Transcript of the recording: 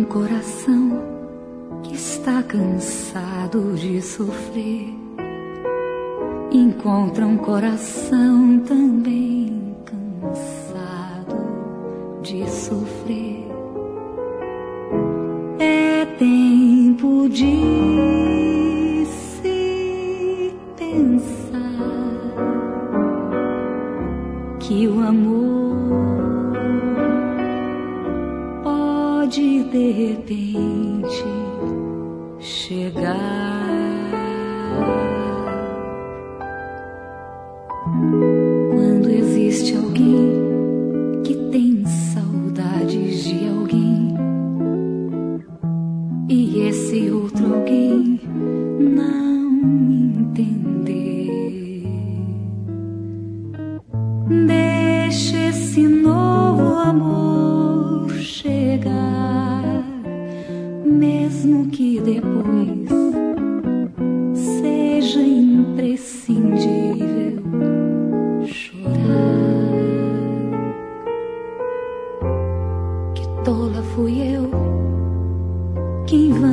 coração que está cansado de sofrer encontra um coração também cansado de sofrer. É tempo de se pensar que o amor pode de repente chegar. Quando existe alguém que tem saudades de alguém e esse outro alguém não entender, deixa esse novo amor chegar, mesmo que depois seja imprescindível chorar. Que tola fui eu que em vão